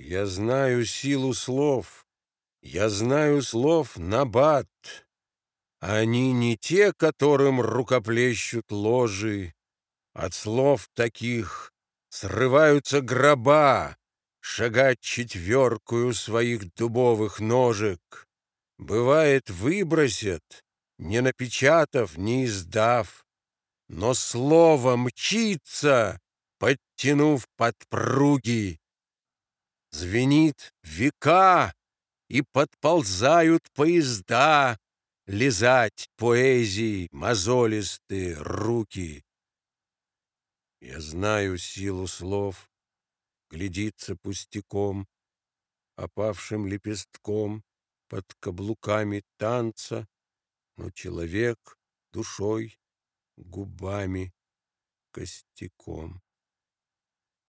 Я знаю силу слов, я знаю слов набат. Они не те, которым рукоплещут ложи. От слов таких срываются гроба, шагать четверкую своих дубовых ножек. Бывает, выбросят, не напечатав, не издав, но слово мчится, подтянув подпруги. Звенит века, и подползают поезда лизать поэзии мозолистые руки. Я знаю силу слов, глядится пустяком, опавшим лепестком под каблуками танца, но человек душой, губами, костяком.